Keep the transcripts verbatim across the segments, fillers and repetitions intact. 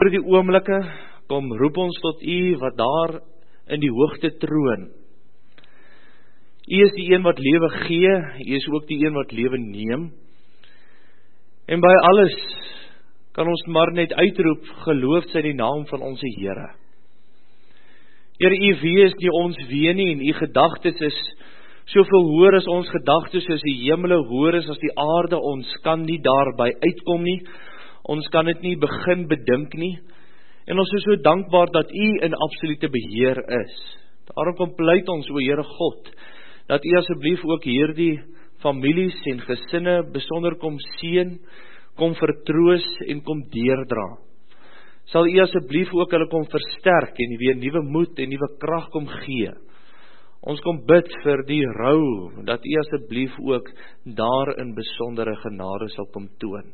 hierdie oomblikke, kom roep ons tot U wat daar in die hoogte troon. U is die een wat lewe gee, U is ook die een wat lewe neem. En by alles kan ons maar net uitroep, geloof sy die naam van ons Here. Here, U wee is nie ons wee nie, en U gedagtes is soveel hoër as ons gedagtes, soos die hemele hoër is as die aarde. Ons kan nie daarby uitkom nie, ons kan dit nie begin bedink nie, en ons is so dankbaar dat U in absolute beheer is. Daarom kom pleit ons, o Here God, dat U asseblief ook hierdie families en gesinne besonder kom seën, kom vertroos en kom deerdra. Sal U asseblief ook hulle kom versterk en weer nuwe moed en nuwe krag kom gee. Ons kom bid vir die rou, dat U asseblief ook daar in besondere genade sal kom toon.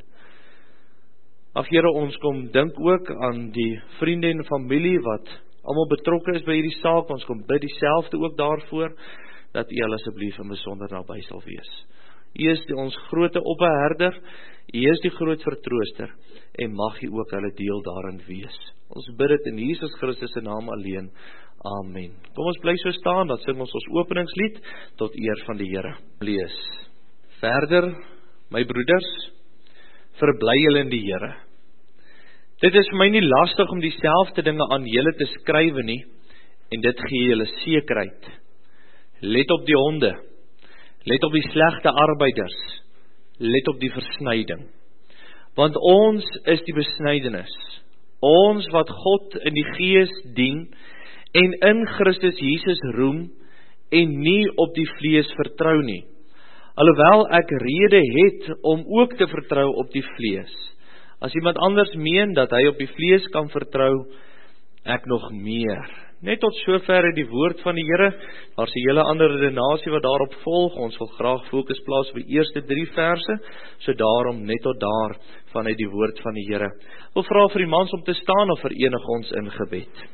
Ag Here, ons kom dink ook aan die vriende en familie wat almal betrokke is by hierdie saak. Ons kom bid dieselfde ook daarvoor, dat U hulle asseblief in besonder naby sal wees. U is die, ons groot opperherder, U is die groot vertrooster, en mag U ook hulle deel daarin wees. Ons bid dit in Jesus Christus se naam alleen. Amen. Kom ons bly so staan, dat sing ons ons openingslied tot eer van die Here. Lees. Verder, my broeders, verbly julle in die Here. Dit is vir my nie lastig om dieselfde dinge aan julle te skrywe nie, en dit gee julle sekerheid. Let op die honde, let op die slegte arbeiders, let op die versnyding. Want ons is die besnydenis, ons wat God in die Gees dien, en in Christus Jesus roem, en nie op die vlees vertrou nie. Alhoewel ek rede het om ook te vertrou op die vlees. As iemand anders meen dat hy op die vlees kan vertrou, ek nog meer. Net tot sover die woord van die Here. Daar is 'n hele ander redenasie wat daarop volg. Ons wil graag fokus plaas op die eerste drie verse, so daarom net tot daar vanuit die woord van die Here. Ek wil vra vir die mans om te staan of verenig ons in gebed.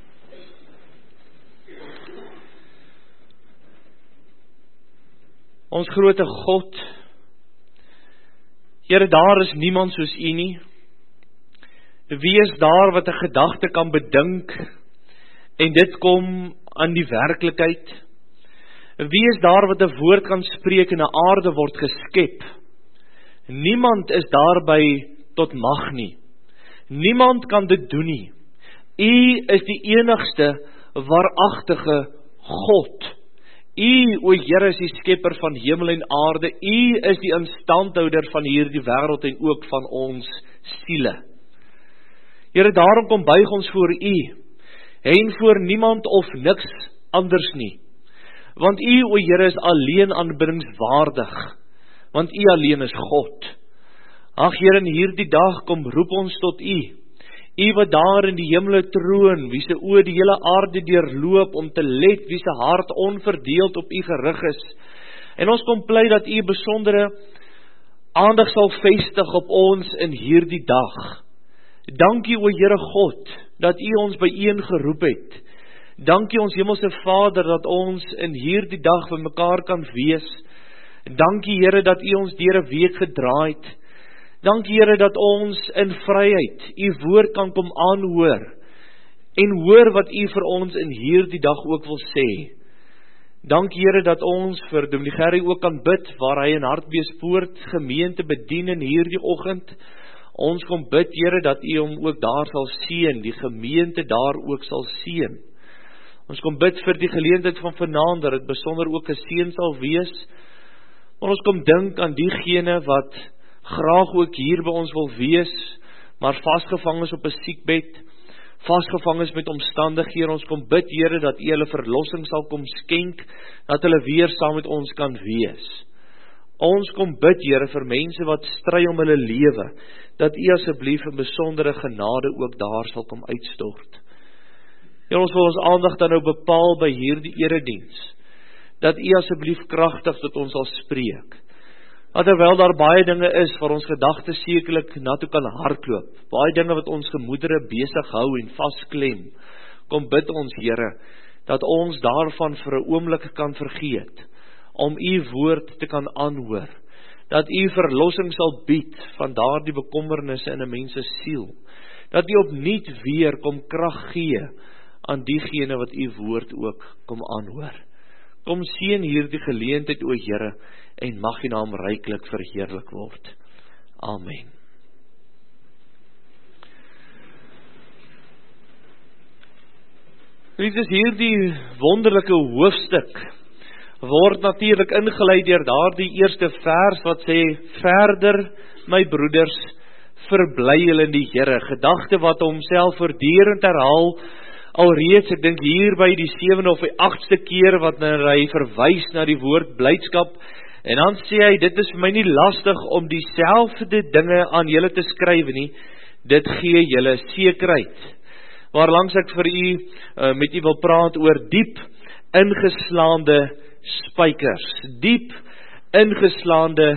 Ons groote God, Here, daar is niemand soos U nie. Wie is daar wat 'n gedagte kan bedink, en dit kom aan die werklikheid? Wie is daar wat 'n woord kan spreek en 'n aarde word geskep? Niemand is daarby tot mag nie. Niemand kan dit doen nie. U is die enigste waaragtige God. U, o Here, is die skepper van hemel en aarde. U is die instandhouder van hierdie wêreld en ook van ons siele. Here, daarom kom buig ons voor U, en voor niemand of niks anders nie. Want U, o Here, is alleen aanbiddingswaardig, want U alleen is God. Ag Here, in hierdie dag kom roep ons tot U, U wat daar in die hemele troon, wie se oë die hele aarde deurloop om te let, wie se hart onverdeeld op U gerig is. En ons kom pleit dat U besondere aandag sal vestig op ons in hierdie dag. Dankie, o Here God, dat U ons byeen geroep het. Dankie ons hemelse Vader, dat ons in hierdie dag vir mekaar kan wees. Dankie Here, dat U ons deur 'n week gedra het. Dankie Here, dat ons in vryheid U woord kan kom aanhoor, en hoor wat U vir ons in hierdie dag ook wil sê. Dankie Here, dat ons vir Dominee Gerry ook kan bid, waar hy in Hartbeespoort gemeente bedien in hierdie oggend. Ons kom bid, Here, dat U hom ook daar sal seën, die gemeente daar ook sal seën. Ons kom bid vir die geleentheid van vanaand, dat dit besonder ook geseën sal wees. En ons kom dink aan diegene wat graag ook hier by ons wil wees, maar vasgevang is op 'n siekbed, vasgevang is met omstandighede. Ons kom bid, Here, dat U hulle verlossing sal kom skenk, dat hulle weer saam met ons kan wees. Ons kom bid, Here, vir mense wat stry om hulle lewe, dat U asseblief 'n besondere genade ook daar sal kom uitstort. Here, ons wil ons aandag dan nou bepaal by hierdie erediens, dat U asseblief kragtig tot ons sal spreek. Dat terwyl daar baie dinge is waar ons gedagtes sekerlik na toe kan hardloop, baie dinge wat ons gemoedere besig hou en vasklem, kom bid ons, Here, dat ons daarvan vir 'n oomblik kan vergeet, om U woord te kan aanhoor, dat U verlossing sal bied van daardie bekommernisse in 'n mens se siel, dat U opnuut weer kom krag gee aan diegene wat U woord ook kom aanhoor. Kom seën hierdie geleentheid, o Here, en mag U naam ryklik verheerlik word. Amen. Dit is hierdie wonderlike hoofstuk word natuurlik ingelei deur daardie eerste vers wat sê, verder, my broeders, verbly julle in die Here, gedagte wat homself voortdurend herhaal, alreeds, ek dink hier by die sewende of die agste keer wat hy verwys na die woord blydskap, en dan sê hy, dit is vir my nie lastig om dieselfde dinge aan julle te skryf nie, dit gee julle sekerheid. Waarlangs ek vir u, uh, met u wil praat oor diep ingeslaande spykers, diep ingeslaande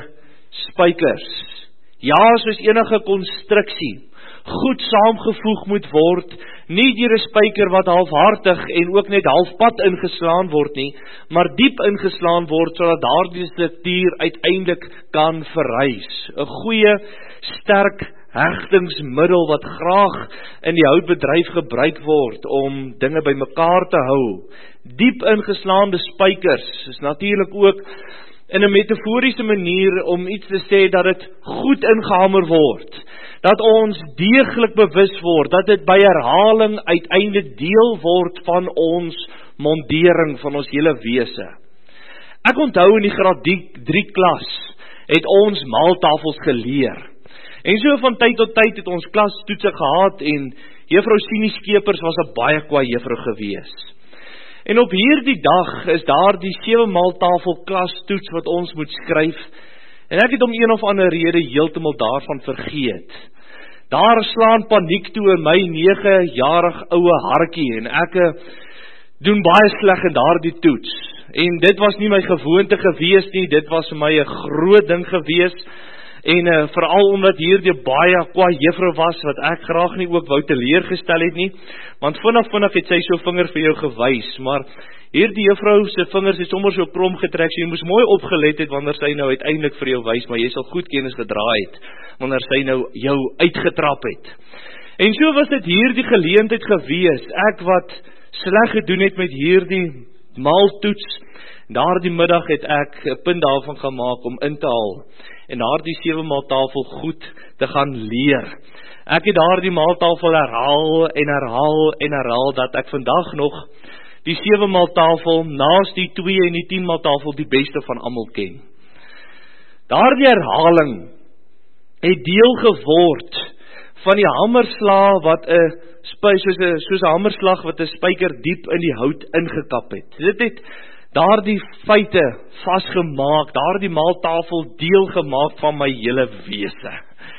spykers. Ja, soos enige konstruksie, goed saamgevoeg moet word, nie deur 'n spyker wat halfhartig en ook net halfpad ingeslaan word nie, maar diep ingeslaan word, sodat daardie struktuur uiteindelik kan verrys. 'n Goeie, sterk hegtingsmiddel wat graag in die houtbedryf gebruik word om dinge bymekaar te hou. Diep ingeslaande spykers is natuurlik ook in 'n metaforiese manier om iets te sê dat dit goed ingehamer word, dat ons deeglik bewus word, dat dit by herhaling uiteindelik deel word van ons mondering, van ons hele wese. Ek onthou in die graad drie klas het ons maaltafels geleer. En so van tyd tot tyd het ons klastoetse gehad en juffrou Sienie Skeepers was 'n baie kwaai juffrou gewees. En op hierdie dag is daar die sewe maaltafel klastoets wat ons moet skryf, en ek het om een of ander rede heeltemal daarvan vergeet. Daar slaan paniek toe in my nege-jarig oue hartjie, en ek doen baie sleg in daardie toets. En dit was nie my gewoonte gewees nie, dit was vir my 'n groot ding gewees, en uh, veral omdat hierdie baie kwaai juffrou was, wat ek graag nie ook wou teleurgestel het nie, want vinnig vinnig het sy so vinger vir jou gewys, maar hierdie juffrou se vingers het sommer so krom getrek, so jy moes mooi opgelet het, wanneer sy nou uiteindelik vir jou wys, maar jy sal goed kennis gedraai het, wanneer sy nou jou uitgetrap het. En so was dit hierdie geleentheid gewees, ek wat sleg gedoen het met hierdie maaltoets, daardie middag het ek 'n punt daarvan gemaak om in te haal, en daardie sewe maaltafel goed te gaan leer. Ek het daardie maaltafel herhaal en herhaal en herhaal, dat ek vandag nog die sewe maaltafel naas die twee en die tien maaltafel die beste van almal ken. Daardie herhaling het deel geword van die hamerslag wat 'n soos 'n soos 'n hamerslag wat 'n spyker diep in die hout ingekap het. Dit het daardie feite vasgemaak, daardie maaltafel deel gemaak van my hele wese.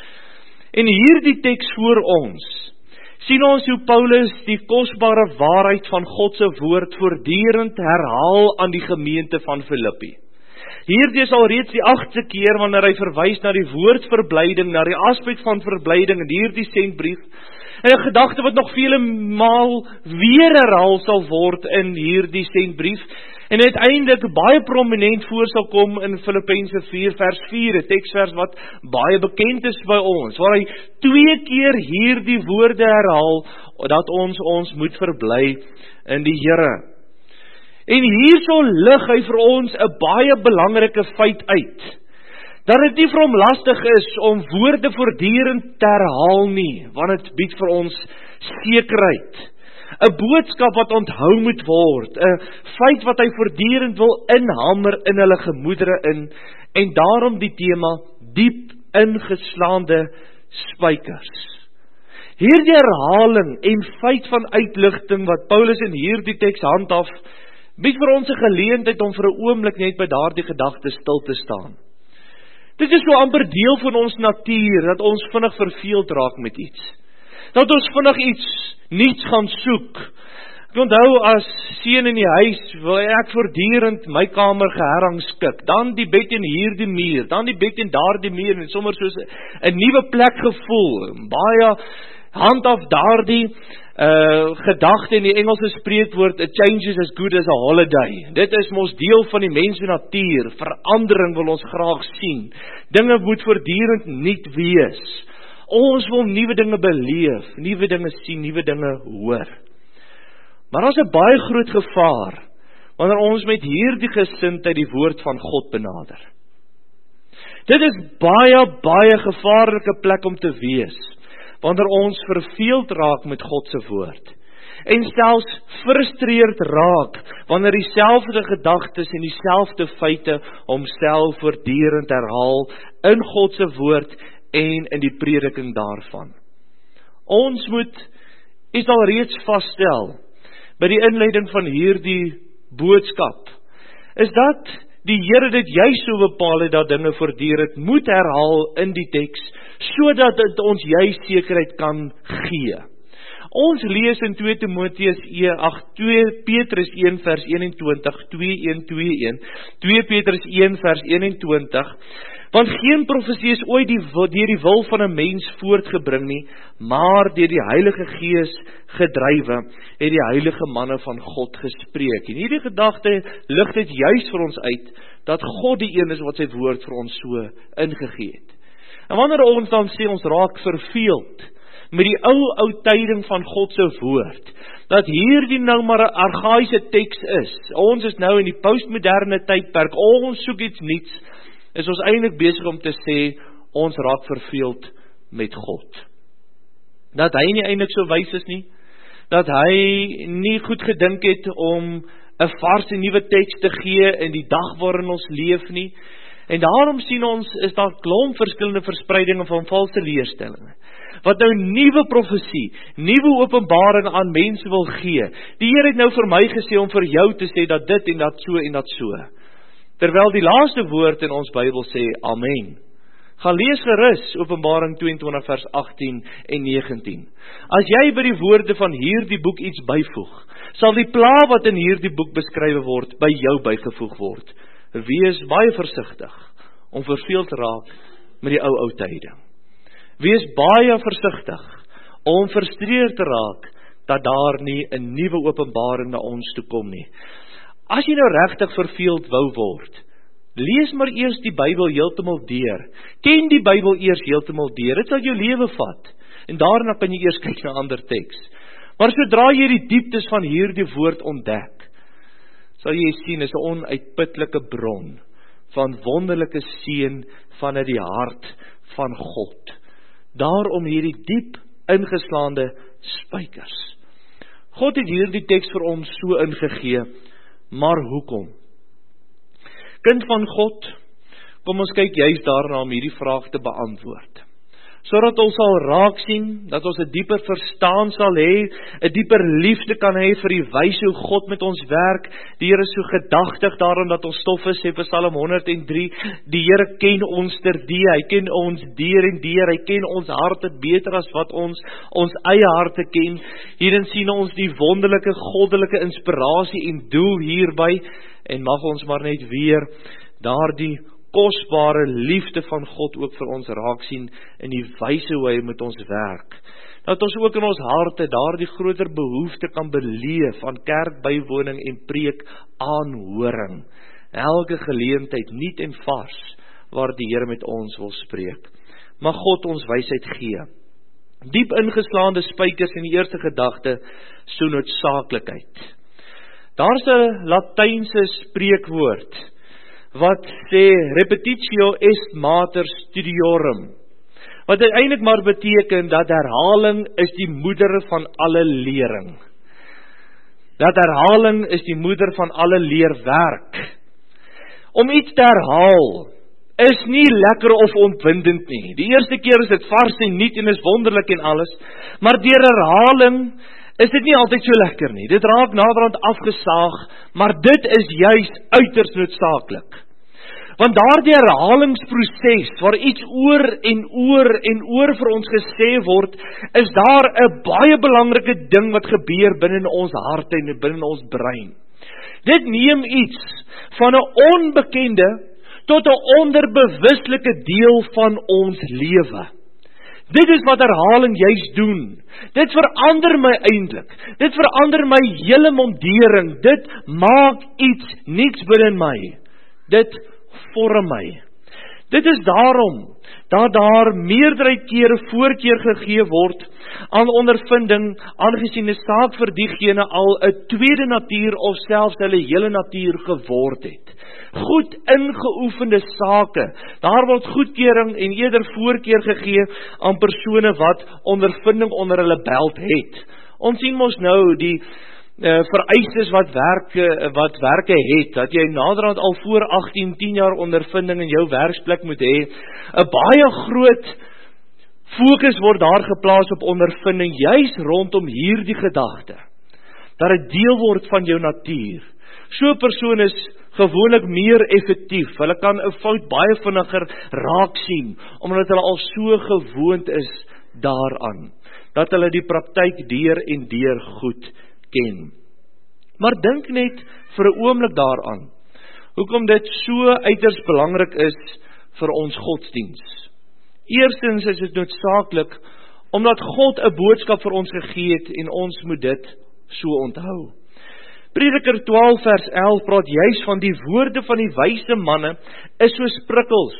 En hierdie teks voor ons, sien ons hoe Paulus die kosbare waarheid van God se woord voortdurend herhaal aan die gemeente van Filippi. Hierdie is alreeds die agste keer wanneer hy verwys na die woord verblyding, na die aspek van verblyding in hierdie sendbrief, en 'n gedagte wat nog vele maal weer herhaal sal word in hierdie sendbrief, en uiteindelik baie prominent voor sal kom in Filippense vier vers vier, 'n teksvers wat baie bekend is by ons, waar hy twee keer hierdie woorde herhaal, dat ons ons moet verbly in die Here. En hierso lig hy vir ons 'n baie belangrike feit uit, dat dit nie vir hom lastig is om woorde voortdurend te herhaal nie, want dit bied vir ons sekerheid. 'n boodskap wat onthou moet word, 'n feit wat hy voortdurend wil inhamer in hulle gemoedere in, en daarom die tema, diep ingeslaande spykers. Hierdie herhaling en feit van uitligting wat Paulus in hierdie teks handhaaf, bied vir ons 'n geleentheid om vir 'n oomblik net by daardie gedagte stil te staan. Dit is so amper deel van ons natuur, dat ons vinnig verveeld raak met iets. Dat ons vinnig iets niets gaan soek. Ek onthou as seun in die huis, wil ek voortdurend my kamer geherrangskik, dan die bed en hierdie muur, dan die bed en daardie muur, en sommer soos 'n nuwe plek gevoel, baie handhaaf daardie uh, gedagte in die Engelse spreekwoord, a change is as good as a holiday. Dit is mos deel van die mens se natuur, verandering wil ons graag sien, dinge moet voortdurend nuut wees. Ons wil nuwe dinge beleef, nuwe dinge sien, nuwe dinge hoor. Maar daar is 'n baie groot gevaar wanneer ons met hierdie gesindheid die woord van God benader. Dit is baie, baie gevaarlike plek om te wees, wanneer ons verveeld raak met God se woord. En selfs frustreerd raak, wanneer dieselfde gedagtes en dieselfde feite homself voortdurend herhaal in God se woord en in die prediking daarvan. Ons moet, is al reeds vasstel, by die inleiding van hierdie boodskap, is dat die Here dit juis so bepaal het, dat dinge voortdurend moet herhaal in die teks, sodat dit ons juis sekerheid kan gee. Ons lees in twee Timoteus twee Petrus een vers eenentwintig, twee een twee een, twee Petrus een vers eenentwintig, want geen profesie is ooit die, deur die wil van 'n mens voortgebring nie, maar deur die Heilige Gees gedrywe, het die heilige manne van God gespreek. En hierdie gedagte lig dit juis vir ons uit, dat God die een is wat sy woord vir ons so ingegee het. En wanneer ons dan sê ons raak verveeld met die ou ou tyding van God se woord, dat hierdie nou maar 'n argaïse teks is, ons is nou in die postmoderne tydperk, ons soek iets niets, is ons eintlik besig om te sê, ons raak verveeld met God. Dat hy nie eintlik so wys is nie, dat hy nie goed gedink het om 'n vars en nuwe teks te gee in die dag waarin ons leef nie, en daarom sien ons, is daar klomp verskillende verspreidinge van valse leerstellinge, wat nou nuwe profesie, nuwe openbaring aan mense wil gee. Die Here het nou vir my gesê om vir jou te sê dat dit en dat so en dat so. Terwyl die laaste woord in ons Bybel sê, Amen. Gaan lees gerus Openbaring tweeëntwintig vers agttien en negentien. As jy by die woorde van hierdie boek iets byvoeg, sal die pla wat in hierdie boek beskrywe word, by jou bygevoeg word. Wees baie versigtig om verveeld te raak met die ou ou tyding. Wees baie versigtig om frustreerd te raak dat daar nie 'n nuwe openbaring na ons toe kom nie. As jy nou regtig verveeld wou word, lees maar eers die Bybel heeltemal deur. Ken die Bybel eers heeltemal deur. Dit sal jou lewe vat. En daarna kan jy eers kyk na ander teks. Maar sodra jy die dieptes van hierdie woord ontdek, sal jy sien is 'n onuitputlike bron van wonderlike seën vanuit die hart van God. Daarom hierdie diep ingeslaande spykers. God het hierdie teks vir ons so ingegee, maar hoekom? Kind van God, kom ons kyk juist daarna om hierdie vraag te beantwoord. Sodat ons sal raak sien, dat ons 'n dieper verstaan sal hê, 'n dieper liefde kan hê vir die wyse hoe God met ons werk. Die Here is so gedagtig daarom dat ons stof is, sê Psalm honderd en drie, die Here ken ons terdee, hy ken ons deur en deur, hy ken ons harte beter as wat ons ons eie harte ken. Hierin sien ons die wonderlike goddelike inspirasie en doel hierby, en mag ons maar net weer daardie kosbare liefde van God ook vir ons raak sien in die wyse hoe hy met ons werk. Dat ons ook in ons harte daardie groter behoefte kan beleef aan kerkbywoning en preek aanhoring. Elke geleentheid nuut en vars waar die Here met ons wil spreek. Mag God ons wysheid gee. Diep ingeslaande spykers in die eerste gedagte, so noodsaaklikheid. Daar's 'n Latynse spreekwoord wat sê repetitio est mater studiorum, wat eintlik maar beteken dat herhaling is die moeder van alle lering. Dat herhaling is die moeder van alle leerwerk. Om iets te herhaal is nie lekker of ontwindend nie. Die eerste keer is dit vars en nuut en is wonderlik en alles, maar deur herhaling is dit nie altyd so lekker nie. Dit raak naderhand afgesaag, maar dit is juis uiters noodsaaklik. Want daardie herhalingsproses, waar iets oor en oor en oor vir ons gesê word, is daar 'n baie belangrike ding wat gebeur binne in ons harte en binne in ons brein. Dit neem iets van 'n onbekende tot 'n onderbewuslike deel van ons lewe. Dit is wat herhaling juist doen. Dit verander my eintlik. Dit verander my hele mondering. Dit maak iets niets binne my. Dit vorm my. Dit is daarom, dat daar meerderheid kere voorkeur gegee word aan ondervinding, aangesien die saak vir diegene al 'n tweede natuur of selfs hulle hele natuur geword het. Goed ingeoefende sake, daar word goedkeuring en eerder voorkeur gegee aan persone wat ondervinding onder hulle belt het. Ons sien mos nou die Uh, vereistes wat werke, wat werke het, dat jy naderhand al voor agttien, tien jaar ondervinding in jou werksplek moet hê. 'n Baie groot fokus word daar geplaas op ondervinding, juis rondom hierdie gedagte, dat dit deel word van jou natuur. So 'n persoon is gewoonlik meer effektief, hulle kan 'n fout baie vinniger raak sien, omdat hulle al so gewoond is daaraan, dat hulle die praktyk deur en deur goed ken. Maar dink net vir 'n oomblik daaraan, hoekom dit so uiters belangrik is vir ons godsdiens. Eerstens is dit noodsaaklik, omdat God 'n boodskap vir ons gegee het, en ons moet dit so onthou. Prediker twaalf vers elf praat juis van die woorde van die wyse manne, is soos prikkels,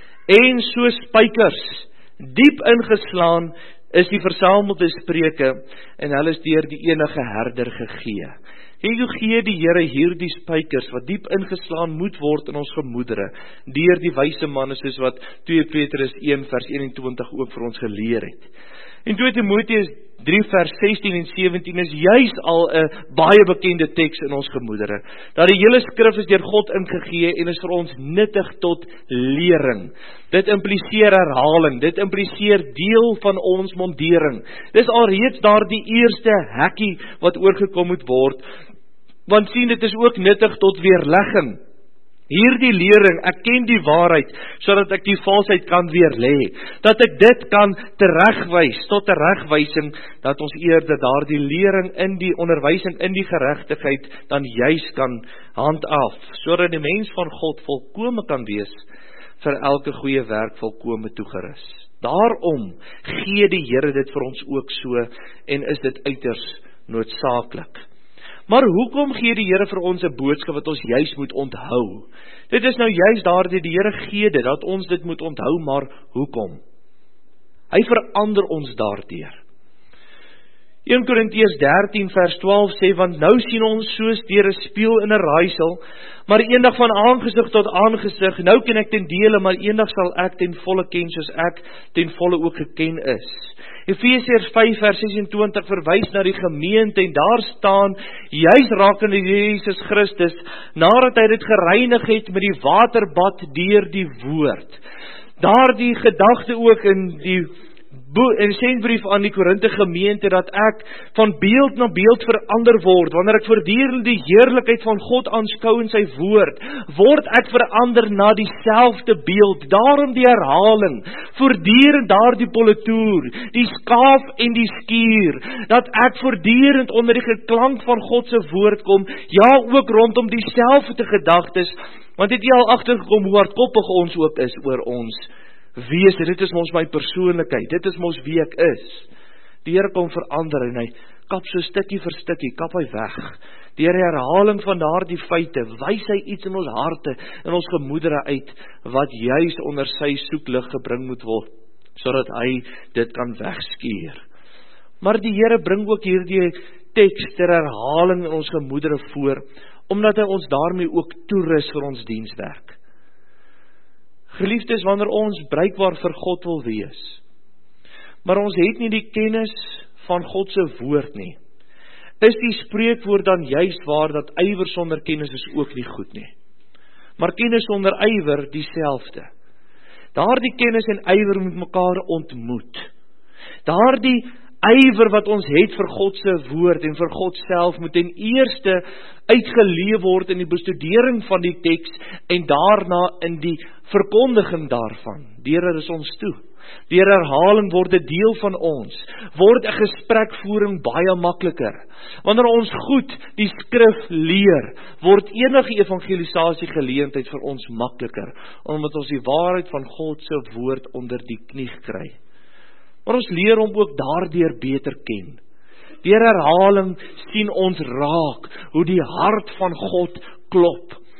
en soos spykers, diep ingeslaan, is die versamelde spreuke, en hulle is deur die enige herder gegee. En hoe gee die Here hierdie spykers, wat diep ingeslaan moet word in ons gemoedere, deur die wyse manne, soos wat tweede Petrus een vers eenentwintig ook vir ons geleer het. En tweede Timoteus drie vers sestien en sewentien is juis al 'n baie bekende teks in ons gemoedere, dat die hele skrif is deur God ingegee en is vir ons nuttig tot lering. Dit impliseer herhaling, dit impliseer deel van ons mondering. Dis alreeds daar die eerste hekkie wat oorgekom moet word, want sien, dit is ook nuttig tot weerlegging. Hierdie lering, ek ken die waarheid, sodat ek die valsheid kan weerlê, dat ek dit kan teregwys, tot teregwysing, dat ons eerder daardie lering in die onderwysing, in die geregtigheid, dan juis kan handhaaf, sodat die mens van God volkome kan wees, vir elke goeie werk volkome toegerus. Daarom gee die Here dit vir ons ook so, en is dit uiters noodsaaklik. Maar hoekom gee die Here vir ons 'n boodskap wat ons juis moet onthou? Dit is nou juis daardie die Here gee dit, dat ons dit moet onthou, maar hoekom? Hy verander ons daardeur. Eerste Korintiërs dertien vers twaalf sê, want nou sien ons soos deur 'n spieël in 'n raaisel, maar eendag van aangesig tot aangesig, nou ken ek ten dele, maar eendag sal ek ten volle ken, soos ek ten volle ook geken is. Efesiërs vyf vers sesentwintig verwys na die gemeente, en daar staan, juis rakende Jesus Christus, nadat hy dit gereinig het met die waterbad deur die woord. Daar die gedagte ook in die in die sendbrief aan die Korinte gemeente, dat ek van beeld na beeld verander word, wanneer ek voortdurend die heerlikheid van God aanskou in sy woord, word ek verander na dieselfde beeld. Daarom die herhaling, voortdurend daardie politoer, die skaaf en die skier, dat ek voortdurend onder die geklank van God se woord kom, ja, ook rondom dieselfde gedagtes, want het jy al agtergekom hoe hardkoppig ons ook is oor ons wees, dit is mos my persoonlikheid, dit is mos wie ek is. Die Here kom verander, en hy kap so stukkie vir stukkie, kap hy weg. Deur die herhaling van daardie feite, wys hy iets in ons harte, in ons gemoedere uit, wat juis onder sy soeklig gebring moet word, sodat hy dit kan wegskeer. Maar die Here bring ook hierdie teks ter herhaling in ons gemoedere voor, omdat hy ons daarmee ook toerus vir ons dienswerk. Geliefdes, wanneer ons bruikbaar vir God wil wees, maar ons het nie die kennis van God se woord nie, is die spreekwoord dan juist waar, dat ywer sonder kennis is ook nie goed nie. Maar kennis sonder ywer dieselfde. Daardie kennis en ywer moet mekaar ontmoet. Daardie ywer wat ons het vir God se woord en vir God self, moet ten eerste uitgeleef word in die bestudering van die teks, en daarna in die verkondiging daarvan. Deur is ons toe. Deur herhaling word dit deel van ons, word 'n gesprekvoering baie makliker. Wanneer ons goed die skrif leer, word enige evangelisasie geleentheid vir ons makliker, omdat ons die waarheid van God se woord onder die knie kry. Maar ons leer hom ook daardeur beter ken. Deur herhaling sien ons raak hoe die hart van God klop.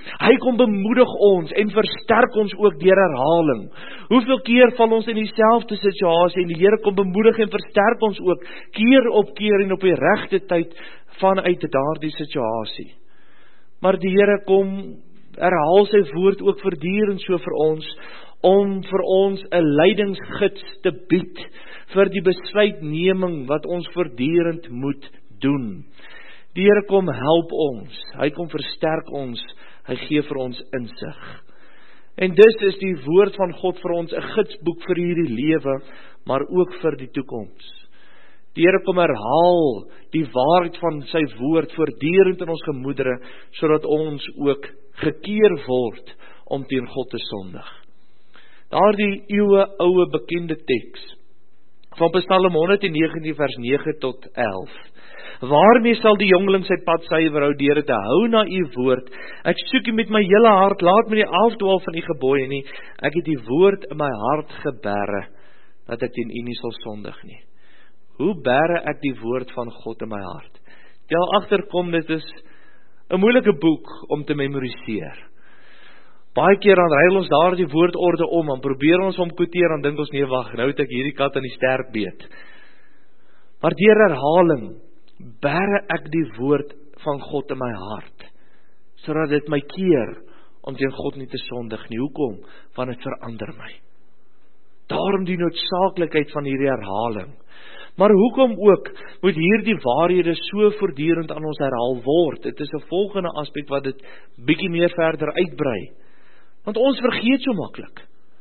Hy kom bemoedig ons en versterk ons ook deur herhaling. Hoeveel keer val ons in dieselfde situasie en die Here kom bemoedig en versterk ons ook keer op keer en op die regte tyd vanuit daardie situasie. Maar die Here kom herhaal sy woord ook voortdurend so vir ons, om vir ons 'n leidingsgids te bied vir die besluitneming wat ons voortdurend moet doen. Die Here kom help ons, hy kom versterk ons, hy gee vir ons insig. En dis is die woord van God vir ons 'n gidsboek vir hierdie lewe, maar ook vir die toekoms. Die Here kom herhaal die waarheid van sy woord voortdurend in ons gemoedere, sodat ons ook gekeer word om teen God te sondig. Daardie eeue oue bekende teks van Psalm honderdnegentien vers nege tot elf. Waarmee sal die jongeling sy pad suiwer hou, deur te hou na u woord? Ek soek u met my hele hart, laat my nie afdwaal van u gebooie nie. Ek het die woord in my hart geberre, dat ek teen u nie sal sondig nie. Hoe berre ek die woord van God in my hart? Tel agterkom, dit is 'n moeilike boek om te memoriseer. Baie keer dan ruil ons daar die woordorde om, en probeer ons om kwoteer, en dink ons, nee wag, nou het ek hierdie kat aan die sterk beet. Maar deur herhaling, berre ek die woord van God in my hart, sodat dit my keer, om teen God nie te sondig nie. Hoekom? Want dit verander my. Daarom die noodsaaklikheid van hierdie herhaling. Maar hoekom ook moet hierdie waarhede so voortdurend aan ons herhaal word? Dit is 'n volgende aspek wat dit bietjie meer verder uitbrei. Want ons vergeet so maklik.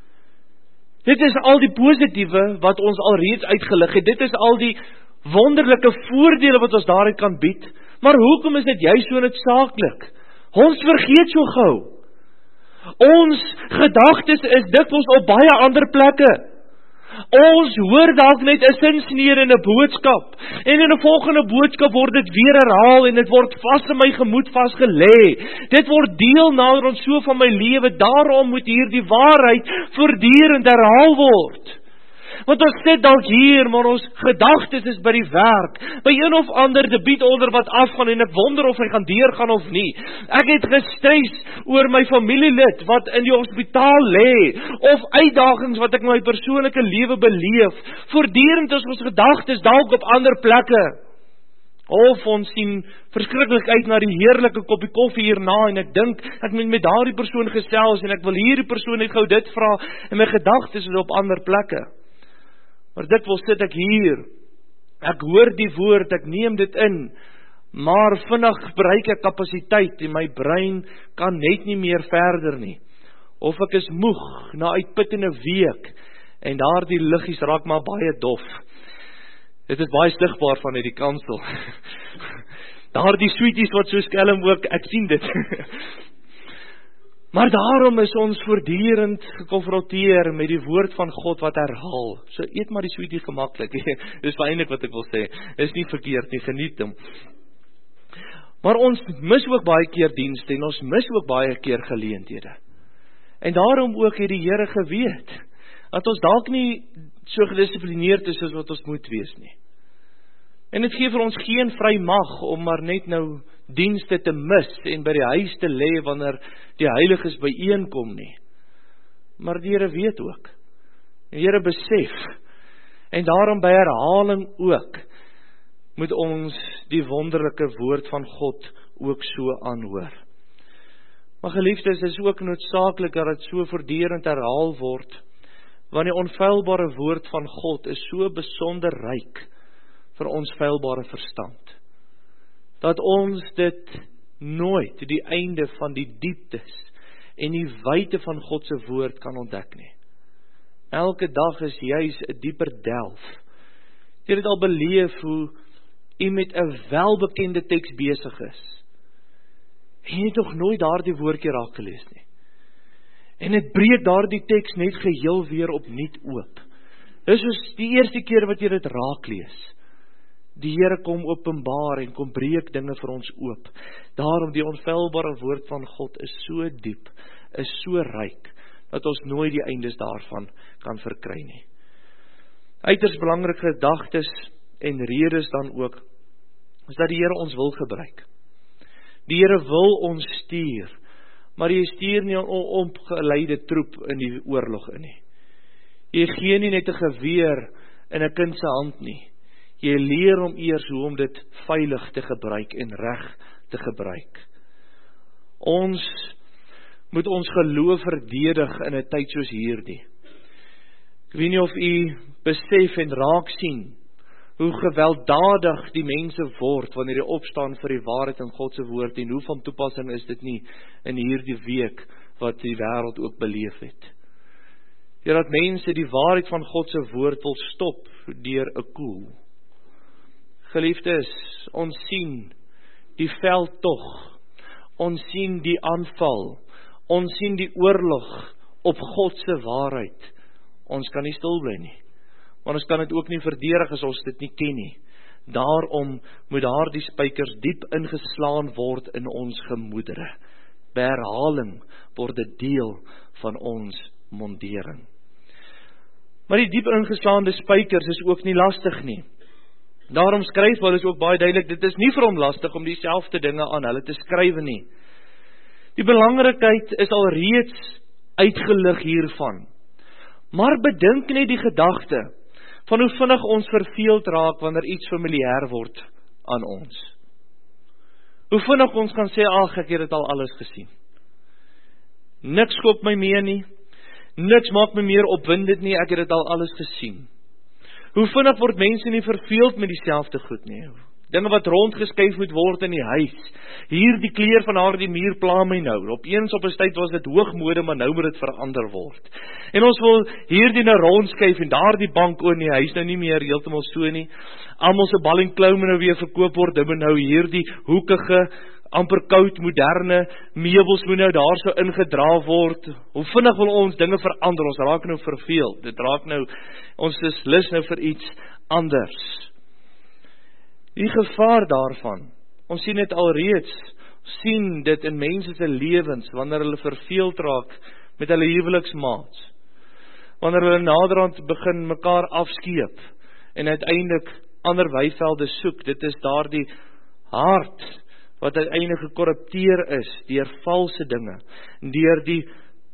Dit is al die positiewe wat ons al reeds uitgelig het. Dit is al die wonderlike voordele wat ons daaruit kan bied. Maar hoekom is dit juist so noodsaaklik? Ons vergeet so gou. Ons gedagtes is dikwels op baie ander plekke. Ons hoor dalk net 'n sinsnede in 'n boodskap, en in 'n volgende boodskap word dit weer herhaal, en dit word vas in my gemoed vasgelê. Dit word deel naderhand so van my lewe, daarom moet hierdie waarheid voortdurend herhaal word. Want ons sit dalk hier, maar ons gedagtes is by die werk, by een of ander debietonder wat afgaan, en ek wonder of hy gaan deurgaan of nie. Ek het gestres oor my familielid wat in die hospitaal lê, of uitdagings wat ek in my persoonlike lewe beleef. Voortdurend is ons gedagtes dalk op ander plekke. Of ons sien verskriklik uit na die heerlike koppie koffie hierna, en ek dink, ek moet met daardie persoon gesels, en ek wil hierdie persoon net gou dit vra, en my gedagtes is op ander plekke. Maar dikwels sit ek hier, ek hoor die woord, ek neem dit in, maar vinnig bereik ek kapasiteit, en my brein kan net nie meer verder nie. Of ek is moeg na uitputtende week, en daar die liggies raak maar baie dof. Dit is baie stigbaar van uit die kansel. Daar die sweeties wat so skelm ook, ek sien dit. Maar daarom is ons voortdurend gekonfronteer met die woord van God wat herhaal. So eet maar die sweetie gemaklik. Dis eintlik wat ek wil sê. Is nie verkeerd nie, geniet hom. Maar ons mis ook baie keer dienste, en ons mis ook baie keer geleenthede. En daarom ook het die Here geweet, dat ons dalk nie so gedissiplineerd is as wat ons moet wees nie. En dit gee vir ons geen vry mag om maar net nou dienste te mis en by die huis te lê wanneer die heiliges byeenkom nie. Maar die Here weet ook. Die Here besef. En daarom by herhaling ook moet ons die wonderlike woord van God ook so aanhoor. Maar geliefdes, is ook noodsaaklik dat dit so voortdurend herhaal word, want die onfeilbare woord van God is so besonder ryk vir ons feilbare verstand, dat ons dit nooit die einde van die dieptes en die wyte van God se woord kan ontdek nie. Elke dag is juis 'n dieper delf. Jy het al beleef hoe jy met 'n welbekende teks besig is, en jy het nog nooit daardie woordjie raak gelees nie. En dit breek daardie teks net geheel weer opnuut oop. Dis soos die eerste keer wat jy dit raak lees. Die Here kom openbaar en kom breek dinge vir ons oop. Daarom die onfeilbare woord van God is so diep, is so ryk, dat ons nooit die eindes daarvan kan verkry nie. Uiters belangrike gedagtes en redes dan ook, is dat die Here ons wil gebruik. Die Here wil ons stuur, maar jy stuur nie 'n onopgeleide troep in die oorlog in nie. Jy gee nie net 'n geweer in 'n kind se hand nie. Jy leer hom eers hoe om dit veilig te gebruik en reg te gebruik. Ons moet ons geloof verdedig in 'n tyd soos hierdie. Ek weet nie of u besef en raak sien hoe gewelddadig die mense word wanneer die opstaan vir die waarheid in God se woord, en hoe van toepassing is dit nie in hierdie week wat die wêreld ook beleef het. Ja, dat mense die waarheid van God se woord wil stop deur 'n koel. Geliefdes, ons sien die veldtog, ons sien die aanval, ons sien die oorlog op God se waarheid. Ons kan nie stil bly nie. Maar ons kan dit ook nie verdedig as ons dit nie ken nie. Daarom moet daar die spykers diep ingeslaan word in ons gemoedere. By herhaling word dit deel van ons mondering. Maar die diep ingeslaande spykers is ook nie lastig nie. Daarom skryf Paulus ook baie duidelik, dit is nie vir hom lastig om dieselfde dinge aan hulle te skrywe nie. Die belangrikheid is al reeds uitgelig hiervan. Maar bedink net die gedagte van hoe vinnig ons verveeld raak wanneer iets familier word aan ons. Hoe vinnig ons kan sê, ag, ek het dit al alles gesien. Niks skop my meer nie, niks maak my meer opwindend nie, ek het dit al alles gesien. Hoe vinnig word mense nie verveeld met dieselfde goed nie. Dinge wat rondgeskuif moet word in die huis. Hier die kleur van haar die muur pla my nou. Opeens op 'n tyd was dit hoogmode, maar nou moet dit verander word. En ons wil hierdie nou rondskuif en daar die bank o nee, hy is nou nie meer heeltemal so nie. Almal se bal en klou moet nou weer verkoop word. Dit moet nou hierdie hoekige, amper koud, moderne meubels moet nou daar so ingedra word. Hoe vinnig wil ons dinge verander? Ons raak nou verveel. Dit raak nou, ons is lus nou vir iets anders. Die gevaar daarvan, ons sien dit alreeds, sien dit in mense se lewens, wanneer hulle verveeld raak met hulle huweliksmaats, wanneer hulle naderhand begin mekaar afskeep, en uiteindelik ander weivelde soek. Dit is daardie hart, wat uiteindelik gekorrupteer is, deur valse dinge, deur die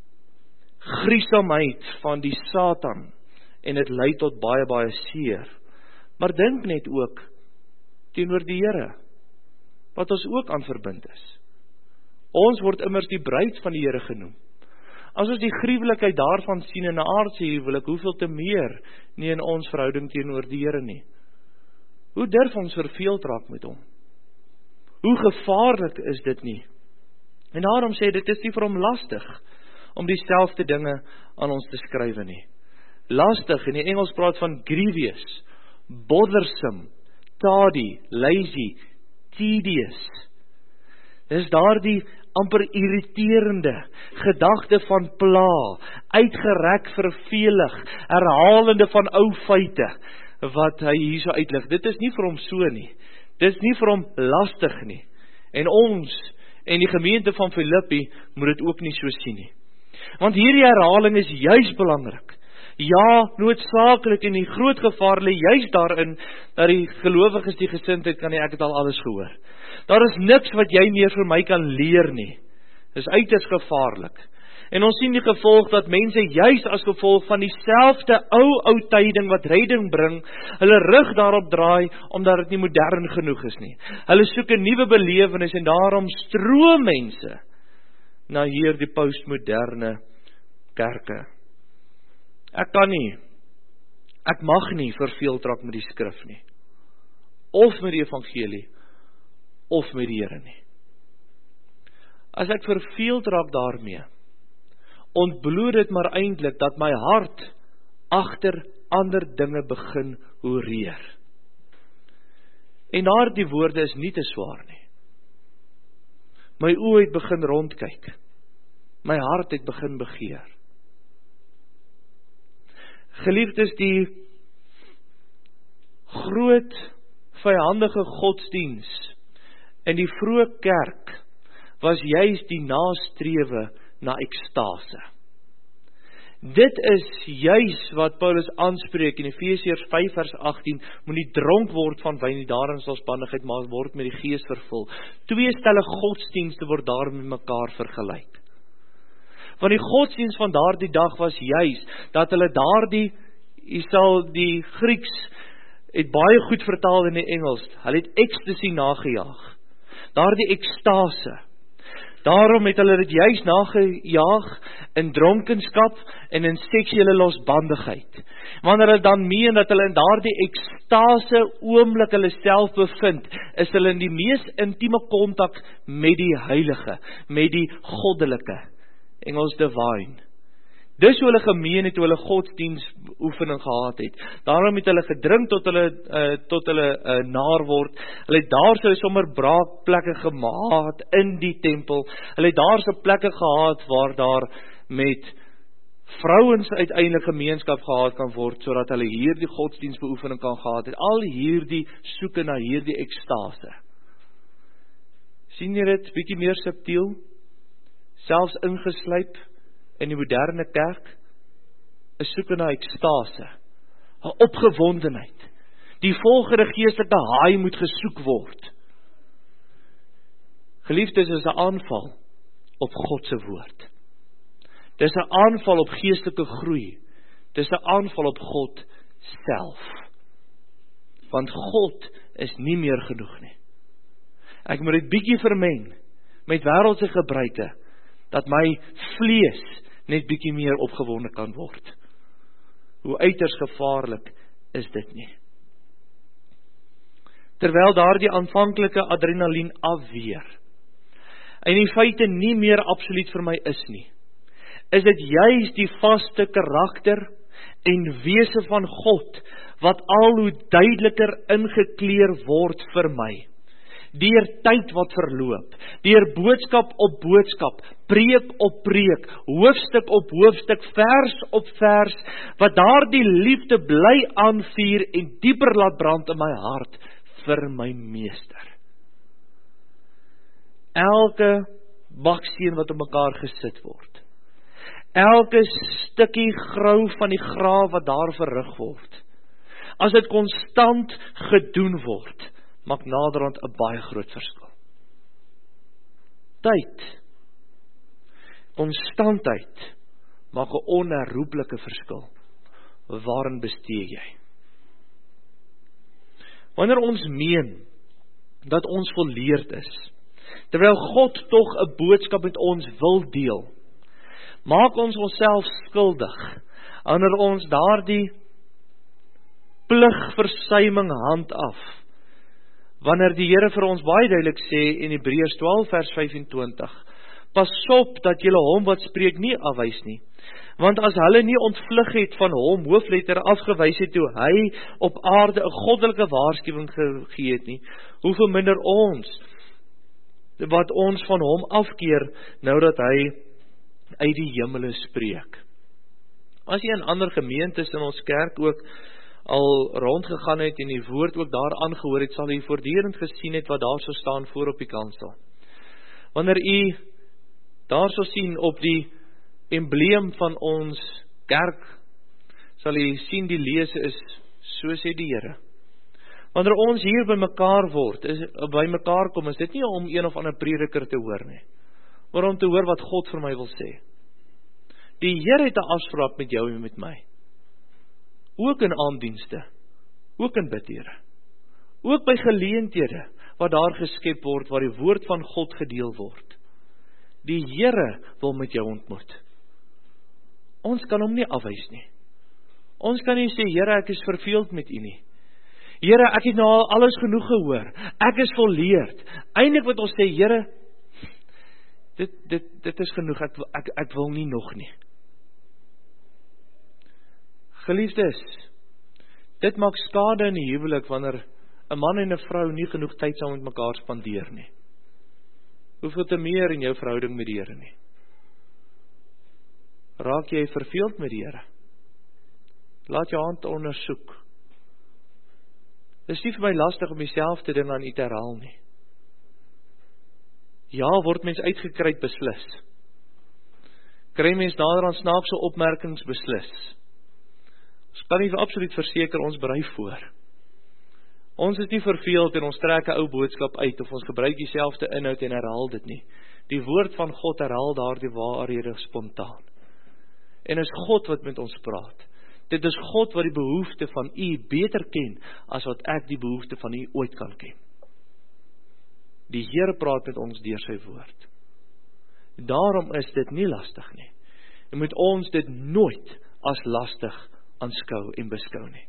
griesamheid van die Satan, en dit lei tot baie, baie seer. Maar dink net ook, teenoor die Here, wat ons ook aan verbind is. Ons word immers die bruid van die Here genoem. As ons die gruwelikheid daarvan sien in 'n aardse huwelik, hoeveel te meer nie in ons verhouding teenoor die Here nie. Hoe durf ons verveeld raak met hom? Hoe gevaarlik is dit nie? En daarom sê dit is nie vir hom lastig om dieselfde dinge aan ons te skrywe nie. Lastig, in die Engels praat van grievous, bothersome, tardy, lazy, tedious. Dis daardie amper irriterende gedagte van pla, uitgerek vervelig, herhalende van ou feite, wat hy hier so uitlig. Dit is nie vir hom so nie. Dit is nie vir hom lastig nie. En ons, en die gemeente van Filippi, moet dit ook nie so sien nie. Want hierdie herhaling is juis belangrik. Ja, noodsaaklik, en die groot gevaar lê juis daarin, dat die gelowiges die gesindheid kan nie, ek het al alles gehoor. Daar is niks wat jy meer vir my kan leer nie. Dis uiters gevaarlik. En ons sien die gevolg dat mense juis as gevolg van dieselfde ou ou tyding wat redding bring, hulle rug daarop draai, omdat dit nie modern genoeg is nie. Hulle soek 'n nuwe belewenis, en daarom stroom mense na hierdie postmoderne kerke. Ek kan nie, ek mag nie verveeld raak met die skrif nie, of met die evangelie, of met die Here nie. As ek verveeld raak daarmee, ontbloot dit maar eintlik dat my hart agter ander dinge begin horeer. En daardie woorde is nie te swaar nie. My oë het begin rondkyk. My hart het begin begeer. Geliefdes, die groot vyandige godsdiens in die vroeë kerk was juis die nastrewe na ekstase. Dit is juis wat Paulus aanspreek in Efesiërs vyf vers agttien, moenie dronk word van wyn nie, daarin sal spandigheid, maar word met die Gees vervul. Twee stelle godsdienste word daar met mekaar vergelyk. Want die godsdienst van daardie dag was juis, dat hulle daardie, jy sal die Grieks, het baie goed vertaal in die Engels, hulle het ecstasy nagejaag, daardie ekstase, daarom het hulle dit juis nagejaag, in dronkenskap, en in seksuele losbandigheid, wanneer hulle dan meen, dat hulle in daardie ekstase, oomblik hulle self bevind, is hulle in die mees intieme kontak, met die heilige, met die goddelike, Engels divine. Dis hoe hulle gemeen het, hoe hulle godsdienst oefening gehad het. Daarom het hulle gedrink tot hulle, uh, tot hulle uh, naar word. Hulle het daar so sommer braakplekke gemaak in die tempel. Hulle het daar so plekke gehad waar daar met vrouens uiteindelik gemeenskap gehad kan word, sodat hulle hierdie godsdienstbeoefening kan gehad het. Al hierdie soeke na hierdie ekstase. Sien jy dit bietjie meer subtiel? Selfs ingeslyp in die moderne kerk, is soeke na ekstase, 'n opgewondenheid. Die volgende geestelike haai moet gesoek word. Geliefdes, is 'n aanval op God se woord. Dis 'n aanval op geestelike groei. Dis 'n aanval op God self. Want God is nie meer genoeg nie. Ek moet dit bietjie vermeng met wêreldse gebruike, dat my vlees net bietjie meer opgewonde kan word. Hoe uiters gevaarlik is dit nie. Terwyl daardie aanvanklike adrenalien afweer, en die feite nie meer absoluut vir my is nie, is dit juis die vaste karakter en wese van God, wat al hoe duideliker ingekleer word vir my. Deur tyd wat verloop, deur boodskap op boodskap, preek op preek, hoofstuk op hoofstuk, vers op vers, wat daardie liefde bly aanvuur en dieper laat brand in my hart vir my meester. Elke baksteen wat op mekaar gesit word, elke stukkie grou van die graaf wat daar verrig word, as dit konstant gedoen word, maak naderhand 'n baie groot verskil. Tyd, konstantheid, maak 'n onherroepelike verskil. Waarin bestee jy? Wanneer ons meen, dat ons volleerd is, terwyl God tog 'n boodskap met ons wil deel, maak ons onsself skuldig, wanneer ons daardie pligversuiming hand af, wanneer die Here vir ons baie duidelik sê in Hebreërs twaalf vers vyf-en-twintig, pas op dat julle hom wat spreek nie afwys nie, want as hulle nie ontvlug het van hom, hoofletter afgewys het toe hy op aarde 'n goddelike waarskuwing gegee het nie, hoeveel minder ons, wat ons van hom afkeer, nou dat hy uit die hemele spreek. As jy in ander gemeentes in ons kerk ook al rondgegaan het en die woord ook daar aangehoor het, sal jy voortdurend gesien het wat daar so staan voor op die kansel. Wanneer jy daar so sien op die embleem van ons kerk, sal jy sien die lese is, so sê die Here. Wanneer ons hier by mekaar word, is, by mekaar kom, is dit nie om een of ander prediker te hoor nie, maar om te hoor wat God vir my wil sê. Die Here het 'n afspraak met jou en met my. Ook in aanddienste, ook in bidure, ook by geleenthede, wat daar geskep word, waar die woord van God gedeel word. Die Here wil met jou ontmoet. Ons kan hom nie afwys nie. Ons kan nie sê, Here, ek is verveeld met U nie. Here, ek het nou al alles genoeg gehoor, ek is volleerd. Eindelik wat ons sê, Here, dit, dit, dit is genoeg, ek, ek, ek wil nie nog nie. Geliefdes, dit maak skade in die huwelik, wanneer 'n man en 'n vrou nie genoeg tyd saam met mekaar spandeer nie. Hoeveel te meer in jou verhouding met die Here nie. Raak jy verveeld met die Here? Laat jou hand ondersoek. Dit is nie vir my lastig om dieselfde ding aan U te herhaal nie. Ja, word mens uitgekry beslis. Kry mens nader aan snaakse opmerkings beslis. Ons kan nie absoluut verseker ons berei voor. Ons is nie verveeld en ons trek 'n ou boodskap uit, of ons gebruik dieselfde inhoud en herhaal dit nie. Die woord van God herhaal daardie waarhede spontaan. En is God wat met ons praat. Dit is God wat die behoefte van u beter ken, as wat ek die behoefte van u ooit kan ken. Die Here praat met ons deur sy woord. Daarom is dit nie lastig nie. En moet ons dit nooit as lastig aanskou en beskou nie.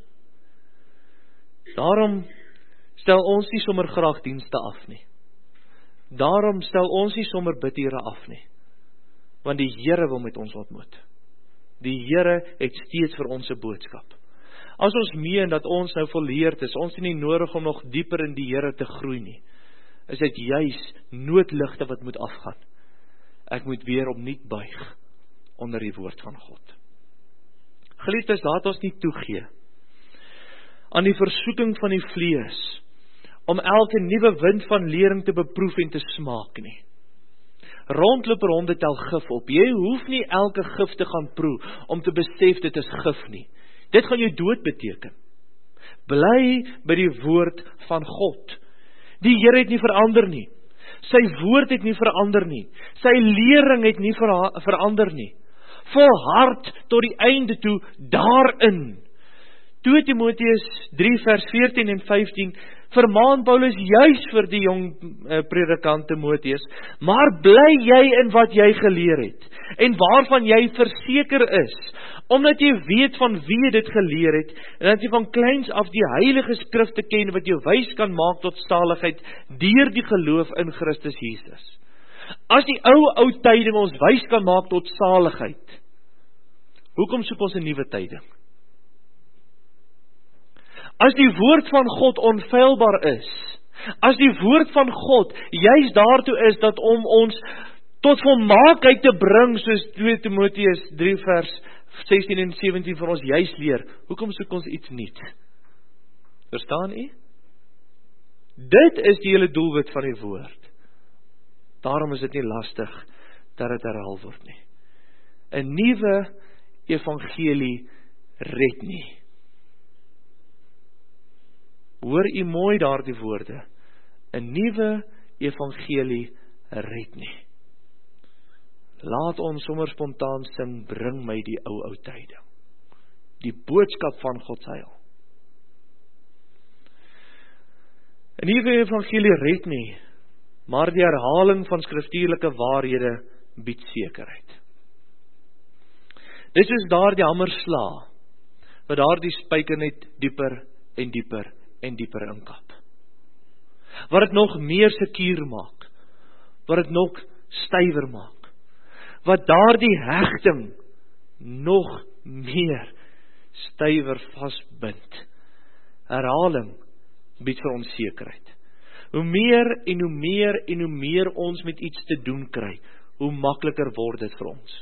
Daarom stel ons nie sommer graag dienste af nie. Daarom stel ons nie sommer bidure af nie. Want die Here wil met ons ontmoet. Die Here het steeds vir ons 'n boodskap. As ons meen dat ons nou volleerd is, ons het nie nodig om nog dieper in die Here te groei nie, is dit juis noodligte wat moet afgaan. Ek moet weer opnuut buig onder die woord van God. Geliefdes, laat ons nie toegee aan die versoeking van die vlees, om elke nuwe wind van lering te beproef en te smaak nie. Rondloper honde tel gif op. Jy hoef nie elke gif te gaan proe, om te besef dit is gif nie. Dit gaan jou dood beteken. Bly by die woord van God. Die Here het nie verander nie. Sy woord het nie verander nie. Sy lering het nie verander nie. Volhard tot die einde toe daarin. tweede Timoteus drie vers veertien en vyftien vermaan Paulus juis vir die jong uh, predikant Timoteus, maar bly jy in wat jy geleer het, en waarvan jy verseker is, omdat jy weet van wie jy dit geleer het, en dat jy van kleins af die heilige skrifte ken, wat jou wys kan maak tot saligheid, deur die geloof in Christus Jesus. As die ou ou tyding ons wys kan maak tot saligheid, hoekom soek ons 'n nuwe tyding? As die woord van God onfeilbaar is, as die woord van God juist daartoe is, dat om ons tot volmaaktheid te bring, soos tweede Timoteus drie vers sestien en sewentien vir ons juist leer, hoekom soek ons iets nuuts? Verstaan u? Dit is die hele doelwit van die woord. Daarom is dit nie lastig, dat dit herhaal word nie. 'n Nuwe evangelie red nie. Hoor u mooi daardie woorde, 'n nuwe evangelie red nie. Laat ons sommer spontaan sing, bring my die ou ou tyding. Die boodskap van God se heil. 'n Nuwe evangelie red nie, maar die herhaling van skriftuurlike waarhede bied sekerheid. Dit is daardie hamerslaa, wat daardie spyker net dieper en dieper en dieper inkap. Wat dit nog meer sekuur maak, wat dit nog stywer maak, wat daardie hegting nog meer stywer vasbind. Herhaling bied vir ons sekerheid. Hoe meer en hoe meer en hoe meer ons met iets te doen kry, hoe makliker word dit vir ons.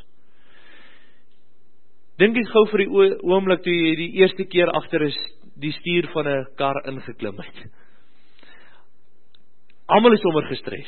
Dink ek gou vir die oomblik toe jy die eerste keer agter is die stuur van 'n kar ingeklim het. Almal is sommer gestres.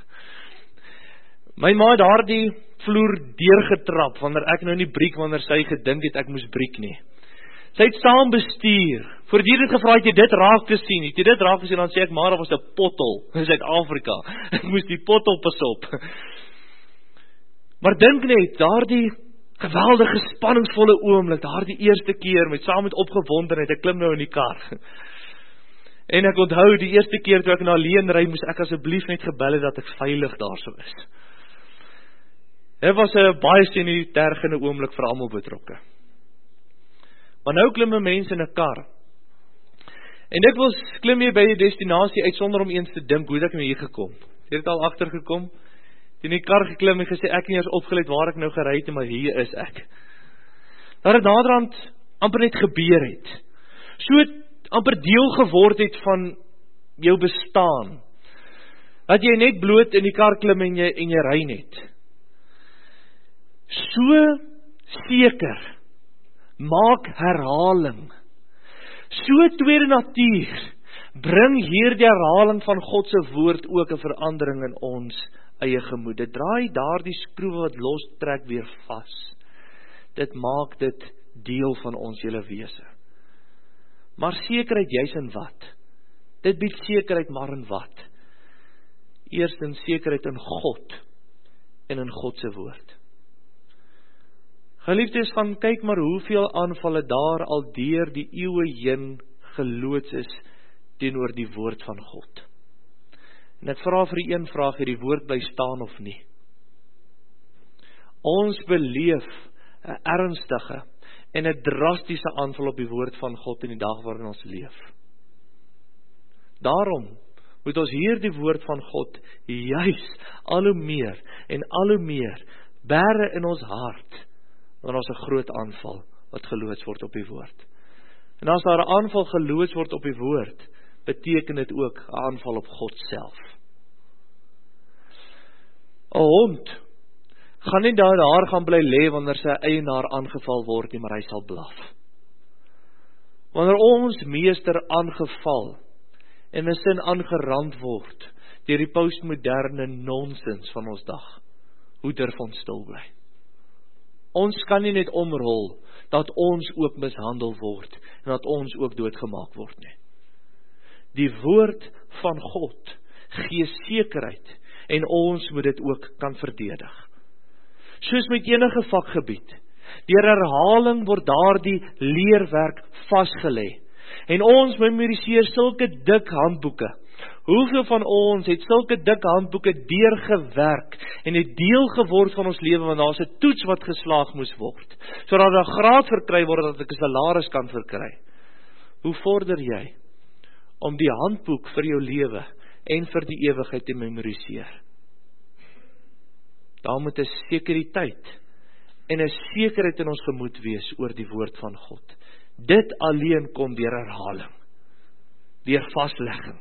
My ma het daardie vloer deurgetrap, wanneer ek nou nie briek, wanneer sy gedink het ek moes briek nie. Sy het saam bestuur, voortdurend gevra, het jy dit raak te sien, het jy dit raak te sien, dan sê ek, maar dat was 'n pothol, in Suid-Afrika, ek moes die pothol pas op. Maar dink net, daardie geweldige spanningsvolle oomblik, daardie eerste keer, met saam met opgewondenheid, ek klim nou in die kar. En ek onthou, die eerste keer toe ek na alleen ry, moes ek asseblief net gebel het dat ek veilig daar sou is. Dit was 'n baie sinitergende oomblik vir almal betrokke. Maar nou klim 'n mens in 'n kar. En dikwels klim jy by die destinasie uit sonder om eens te dink, hoe het ek nou hier gekom? Jy het al agtergekom? In die kar geklim en gesê, ek het nie eens opgelet waar ek nou gery het, maar hier is ek. Dat het naderhand amper net gebeur het. So het amper deel geword het van jou bestaan. Dat jy net bloot in die kar klim en jy, en jy ry net. So seker maak herhaling. So tweede natuur bring hierdie herhaling van God se woord ook 'n verandering in ons eie gemoed. Dit draai daardie skroewe wat lostrek weer vas. Dit maak dit deel van ons hele wese. Maar sekerheid juis in wat? Dit bied sekerheid maar in wat? Eerstens sekerheid in God en in God se woord. Geliefdes, gaan kyk maar hoeveel aanvalle daar al deur die eeue heen geloods is teenoor die woord van God. En ek vra vir die een vraag, het die woord bly staan of nie? Ons beleef 'n ernstige en 'n drastiese aanval op die woord van God in die dag waarin ons leef. Daarom moet ons hier die woord van God juis al hoe meer en al hoe meer bære in ons hart, wanneer ons 'n groot aanval wat geloods word op die woord. En as daar 'n aanval geloods word op die woord, beteken dit ook 'n aanval op God self. 'n Hond gaan nie daar, daar gaan bly lê wanneer sy eienaar aangeval word nie, maar hy sal blaf. Wanneer ons meester aangeval en 'n sin aangerand word deur die postmoderne nonsens van ons dag, hoe durf ons stil bly? Ons kan nie net omrol dat ons ook mishandel word en dat ons ook doodgemaak word nie. Die woord van God gee sekerheid en ons moet dit ook kan verdedig. Soos met enige vakgebied, deur herhaling word daardie leerwerk vasgelê. En ons memoriseer sulke dik handboeke. Hoeveel van ons het sulke dik handboeke deurgewerk en het deel geword van ons lewe, want daar's 'n toets wat geslaag moes word, sodat daar 'n graad verkry word dat ek 'n salaris kan verkry. Hoe vorder jy om die handboek vir jou lewe en vir die ewigheid te memoriseer? Daar moet 'n sekuriteit en 'n sekerheid in ons gemoed wees oor die woord van God. Dit alleen kom deur herhaling, deur vaslegging.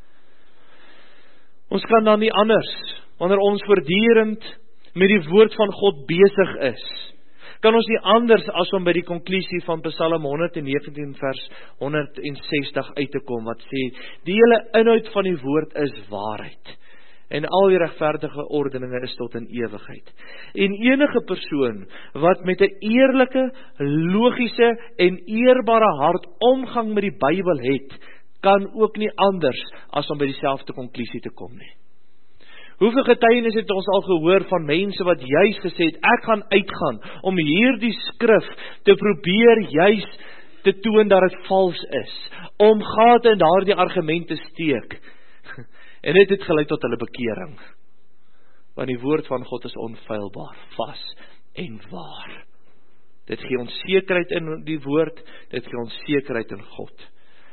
Ons kan dan nie anders, wanneer ons voortdurend met die woord van God besig is, kan ons nie anders as om by die konklusie van Psalm honderd negentien vers honderdsestig uit te kom, wat sê, die hele inhoud van die woord is waarheid, en al die regverdige ordeninge is tot in ewigheid. En enige persoon wat met 'n eerlike, logiese en eerbare hart omgang met die Bybel het, kan ook nie anders as om by dieselfde konklusie te kom nie. Hoeveel getuienis het ons al gehoor van mense wat juis gesê het, ek gaan uitgaan om hierdie skrif te probeer juis te toon dat dit vals is, om gate in daardie argumente steek. En dit het gelei tot hulle bekering. Want die woord van God is onfeilbaar, vas en waar. Dit gee ons sekerheid in die woord, dit gee ons sekerheid in God.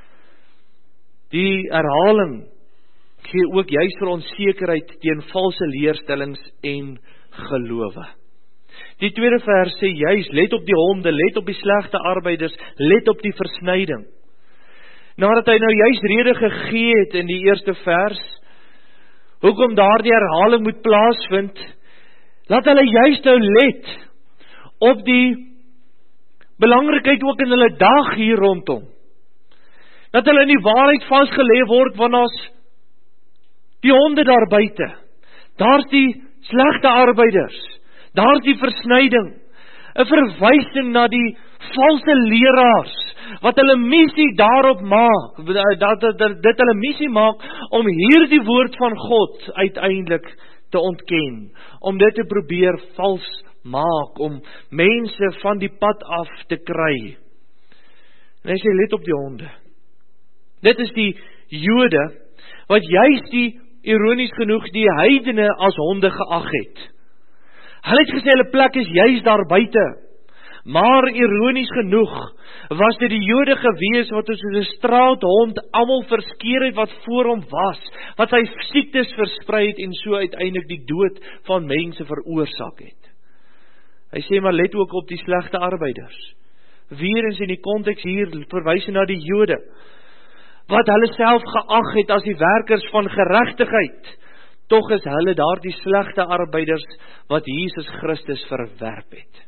Die herhaling gee ook juist vir ons sekerheid teen valse leerstellings en gelowe. Die tweede vers sê juist, let op die honde, let op die slegte arbeiders, let op die versnyding. Nadat hy nou juist rede gegee het in die eerste vers, hoekom daardie herhaling moet plaasvind, laat hulle juist nou let op die belangrikheid ook in hulle dag hier rondom. Dat hulle in die waarheid vasgelê word, want daar's die honde daar buite, daar's die slegte arbeiders, daar's die versnyding, 'n verwysing na die valse leraars, wat hulle missie daarop maak, dat, dat, dat dit hulle missie maak, om hierdie woord van God uiteindelik te ontken, om dit te probeer vals maak, om mense van die pad af te kry. En hy sê, let op die honde. Dit is die Jode, wat juist die, ironies genoeg, die heidene as honde geag het. Hulle het gesê, hulle plek is juist daar buite. Maar ironies genoeg, was dit die Jode gewees, wat soos 'n straathond almal verskeer het wat voor hom was, wat sy siektes versprei het, en so uiteindelik die dood van mense veroorsaak het. Hy sê, maar let ook op die slegte arbeiders. Weer eens in die konteks hier, verwys hy na die Jode, wat hulle self geag het as die werkers van geregtigheid, tog is hulle daar die slegte arbeiders, wat Jesus Christus verwerp het.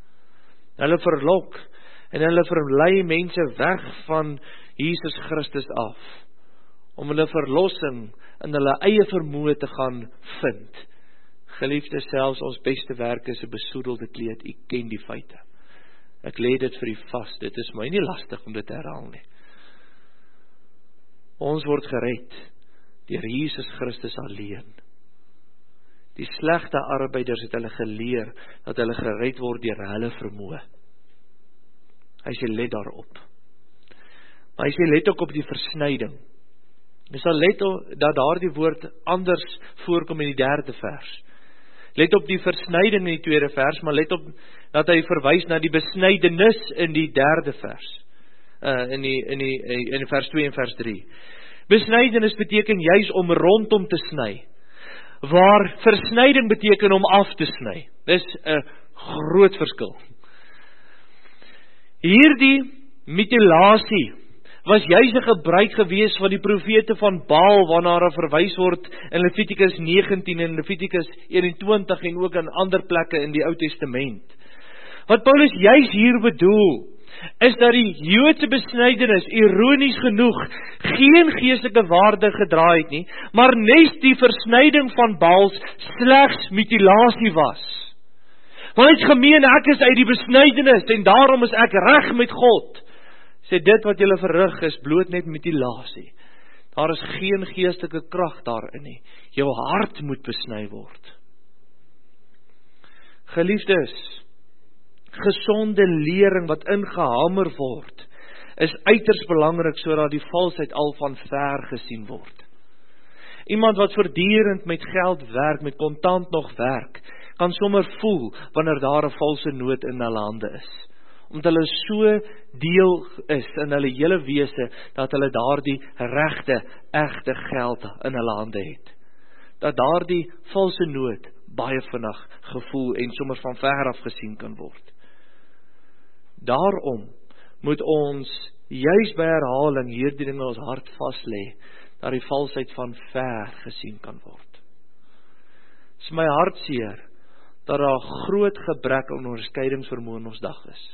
Hulle verlok, en hulle verlei mense weg van Jesus Christus af, om hulle verlossing in hulle eie vermoë te gaan vind. Geliefde, selfs ons beste werk is 'n besoedelde kleed, u ken die feite. Ek lê dit vir u vas, dit is my nie lastig om dit te herhaal nie. Ons word gered deur Jesus Christus alleen. Die slegte arbeiders het hulle geleer, dat hulle gered word deur hulle vermoë. Hy sê, let daarop. Maar hy sê, let ook op die versnyding. Jy sal let dat daar die woord anders voorkom in die derde vers. Let op die versnyding in die tweede vers, maar let op dat hy verwys na die besnydenis in die derde vers. Uh, in, die, in, die, in vers twee en vers drie. Besnydenis beteken juis om rondom te sny, waar versnyding beteken om af te sny. Dis 'n groot verskil. Hierdie mutilasie was juis 'n gebruik gewees van die profete van Baal, waarna daar verwys word in Levitikus negentien en Levitikus eenentwintig en ook in ander plekke in die Ou Testament. Wat Paulus juis hier bedoel, is dat die Joodse besnydenis, ironies genoeg, geen geestelike waarde gedra het nie, maar net die versnyding van Baals slegs mutilasie was. Want hy het gemeen, ek is uit die besnydenis, en daarom is ek reg met God. Sê, dit wat julle verrig is bloot net mutilasie. Daar is geen geestelike krag daarin nie. Jou hart moet besny word. Geliefdes, gesonde lering wat ingehamer word, is uiters belangrik, sodat die valsheid al van ver gesien word. Iemand wat voortdurend met geld werk, met kontant nog werk, kan sommer voel, wanneer daar 'n valse noot in hulle hande is. Omdat hulle so deel is in hulle hele wese, dat hulle daardie regte, egte geld in hulle hande het. Dat daardie valse noot baie vinnig gevoel en sommer van ver af gesien kan word. Daarom moet ons juis by herhaling hierdie ding in ons hart vas lê, dat die valsheid van ver gesien kan word. Dit is my hartseer dat daar groot gebrek aan onderskeidingsvermoë in ons dag is.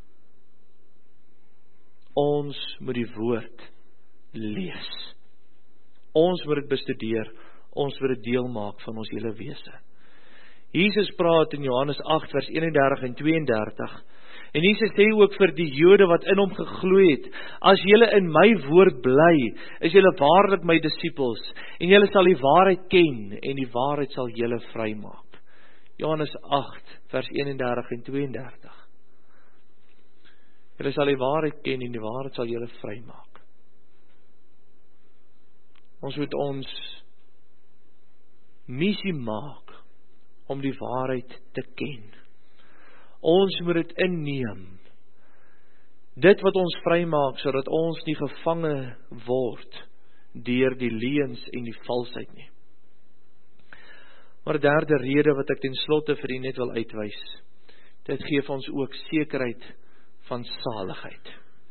Ons moet die woord lees. Ons moet dit bestudeer, ons moet dit deel maak van ons hele wese. Jesus praat in Johannes agt vers eenendertig en tweeëndertig, en Jesus sê ook vir die Jode wat in hom geglo het, as julle in my woord bly, is julle waarlik my disippels, en julle sal die waarheid ken, en die waarheid sal julle vrymaak. Johannes agt vers eenendertig en tweeëndertig. Julle sal die waarheid ken en die waarheid sal julle vrymaak. Ons moet ons missie maak om die waarheid te ken. Ons moet dit inneem. Dit wat ons vrymaak, sodat ons nie gevange word deur die leuns en die valsheid nie. Maar derde rede wat ek ten slotte vir u net wil uitwys, dit gee vir ons ook sekerheid van saligheid.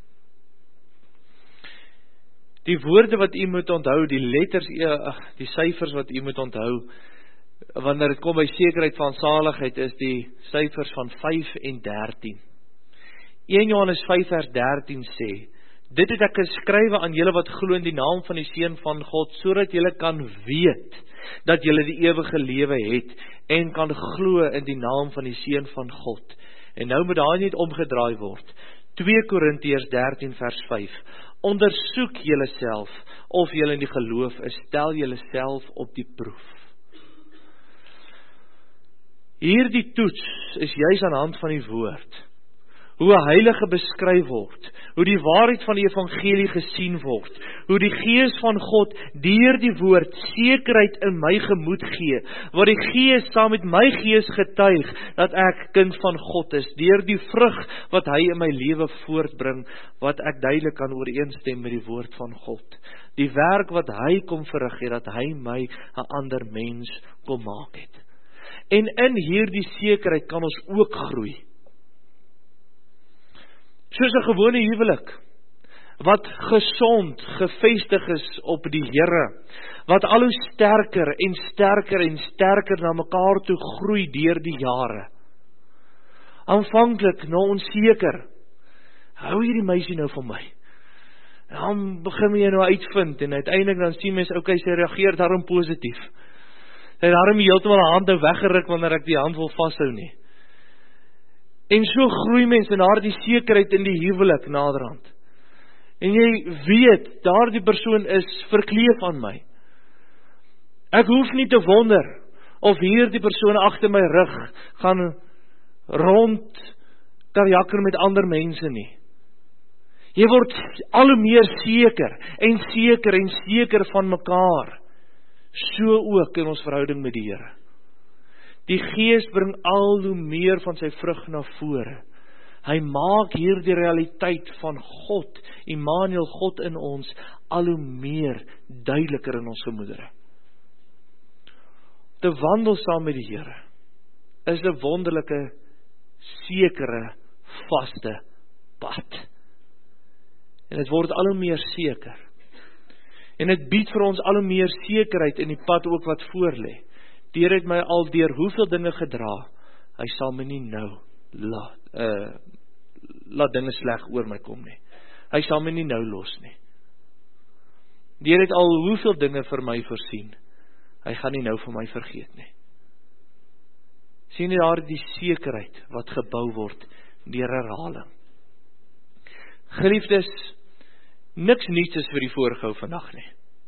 Die woorde wat u moet onthou, die letters, die syfers wat u moet onthou, wanneer dit kom by sekerheid van saligheid, is die syfers van vyf en dertien. een Johannes vyf vers dertien sê, dit het ek geskrywe aan julle wat glo in die naam van die Seun van God, sodat julle kan weet, dat julle die ewige lewe het, en kan glo in die naam van die Seun van God. En nou moet daar niet omgedraai word. twee Korintiërs dertien vers vyf. Ondersoek julle self, of julle in die geloof is, stel julle self op die proef. Hierdie toets is juis aan hand van die woord. Hoe 'n heilige beskryf word, hoe die waarheid van die evangelie gesien word, hoe die Gees van God deur die woord sekerheid in my gemoed gee, waar die Gees saam met my gees getuig, dat ek kind van God is, deur die vrug wat hy in my lewe voortbring, wat ek duidelik kan ooreenstem met die woord van God. Die werk wat hy kom verrig het, dat hy my 'n ander mens kom maak het. En in hierdie sekerheid kan ons ook groei. Soos 'n gewone huwelik, wat gesond, gevestig is op die Here, wat al hoe sterker en sterker en sterker na mekaar toe groei deur die jare. Aanvanklik, nou onseker, hou hierdie meisie nou van my? Dan begin jy nou uitvind, en uiteindelik dan sien mens, okay, sy reageer daarom positief. Sy het daarom heeltemal die hand nou weggeruk, wanneer ek die hand wil vasthou nie. En so groei mens in daardie sekerheid in die huwelik naderhand. En jy weet, daardie persoon is verkleef aan my. Ek hoef nie te wonder of hierdie persoon agter my rug gaan rond karjakker met ander mense nie. Jy word al hoe meer seker en seker en seker van mekaar. So ook in ons verhouding met die Here. Die Gees bring al hoe meer van sy vrug na vore. Hy maak hierdie realiteit van God, Immanuel, God in ons, al hoe meer duideliker in ons gemoedere. Te wandel saam met die Here is 'n wonderlike, sekere, vaste pad. En dit word al hoe meer seker. En dit bied vir ons al hoe meer sekerheid in die pad ook wat voor lê. Die Here het my al deur hoeveel dinge gedra, hy sal my nie nou laat, uh, laat dinge sleg oor my kom nie. Hy sal my nie nou los nie. Die Here het al hoeveel dinge vir my voorsien, hy gaan nie nou vir my vergeet nie. Sien jy daar die sekerheid wat gebou word deur herhaling. Geliefdes, niks niets is vir die voorgehou vandag nie.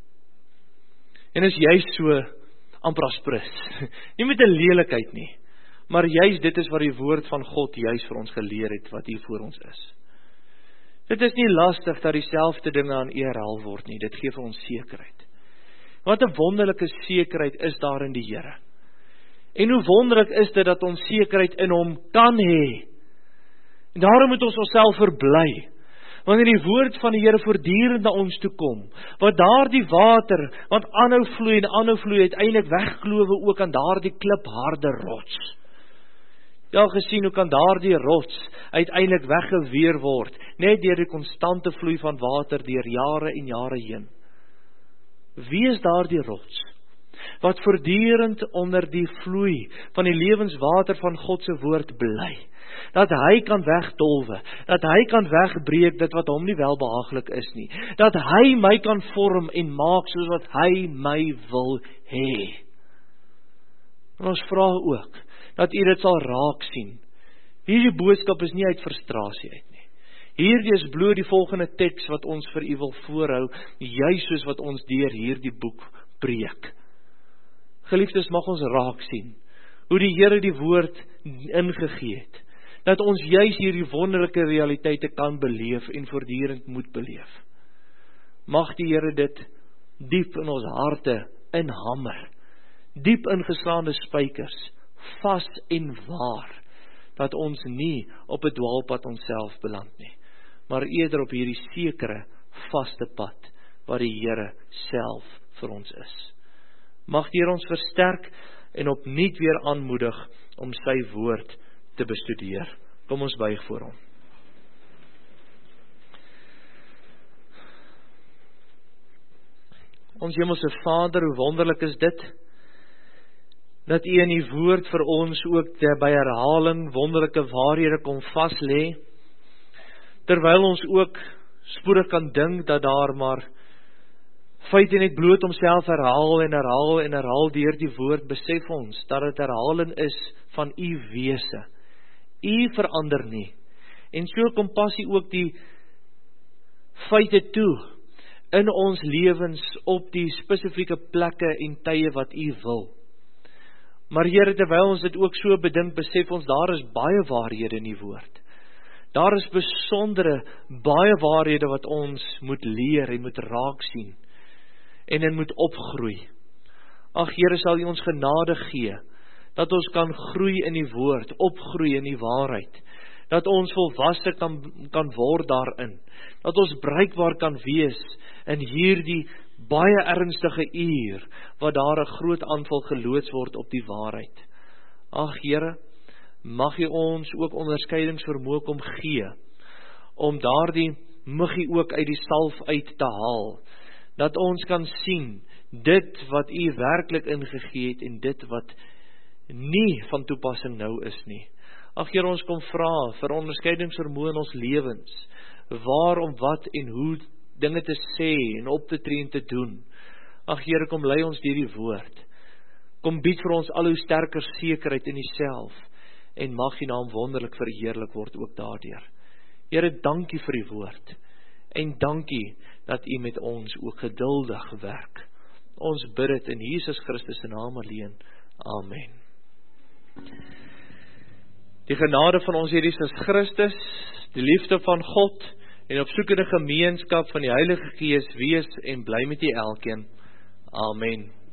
En is juist so amper as prins. Nie met 'n lelikheid nie, maar juist dit is wat die woord van God juist vir ons geleer het, wat hier voor ons is. Dit is nie lastig dat dieselfde dinge aan u herhaal word nie, dit gee vir ons sekerheid. Wat 'n wonderlike sekerheid is daar in die Here. En hoe wonderlik is dit dat ons sekerheid in hom kan hê. En daarom moet ons onsself verbly. Wanneer die woord van die Here voortdurend na ons toe kom, wat daardie water, wat aanhou vloei en aanhou vloei, uiteindelik wegklowe ook aan daardie klipharde rots. Jy al gesien hoe kan daardie rots uiteindelik weggeweer word, net deur die konstante vloei van water deur jare en jare heen. Wie is daardie rots? Wat voortdurend onder die vloei van die lewenswater van God se woord bly. Dat hy kan wegdolwe, dat hy kan wegbreek dit wat hom nie welbehaaglik is nie, dat hy my kan vorm en maak soos wat hy my wil hê. En ons vra ook, dat u dit sal raak sien. Hierdie boodskap is nie uit frustrasie uit nie. Hierdie is bloot die volgende teks wat ons vir u wil voorhou, juis soos wat ons deur hierdie boek preek. Geliefdes, mag ons raak sien, hoe die Here die woord ingegee het, dat ons juis hierdie wonderlike realiteite kan beleef en voortdurend moet beleef. Mag die Here dit diep in ons harte inhamer, diep ingeslaande spykers, vas en waar, dat ons nie op 'n dwaalpad onsself beland nie, maar eerder op hierdie sekere, vaste pad, wat die Here self vir ons is. Mag die Here ons versterk en opnuut weer aanmoedig om sy woord te bestudeer. Kom ons buig voor hom. Ons hemelse Vader, hoe wonderlik is dit, dat u in die woord vir ons ook by herhaling wonderlike waarhede kom vas lê, terwyl ons ook spoedig kan dink dat daar maar feite net bloot homself herhaal en herhaal en herhaal deur die woord, besef ons dat dit herhaling is van u wese. U verander nie. En so kom pas u ook die feite toe in ons lewens op die spesifieke plekke en tye wat u wil. Maar Here, terwyl ons dit ook so bedink, besef ons daar is baie waarhede in die woord. Daar is besondere baie waarhede wat ons moet leer en moet raak sien en en moet opgroei. Ag Here, sal u ons genade gee dat ons kan groei in die woord, opgroei in die waarheid, dat ons volwasse kan, kan word daarin, dat ons bruikbaar kan wees in hierdie baie ernstige uur, wat daar 'n groot aanval geloods word op die waarheid. Ag Here, mag u ons ook onderskeidingsvermoë kom gee, om daardie muggie ook uit die salf uit te haal, dat ons kan sien, dit wat u werklik ingegee het, en dit wat nie van toepassing nou is nie. Ag Here, ons kom vra vir onderskeidingsvermoë in ons lewens, waarom, wat en hoe dinge te sê en op te tree en te doen. Ag Here, kom lei ons deur die woord. Kom bied vir ons al hoe sterker sekerheid in Uself en mag U naam wonderlik verheerlik word ook daardeur. Here, dankie vir U woord en dankie dat U met ons ook geduldig werk. Ons bid dit in Jesus Christus se naam alleen. Amen. Die genade van ons Here Jesus Christus, die liefde van God en opsoekende gemeenskap van die Heilige Gees wees en bly met u elkeen. Amen.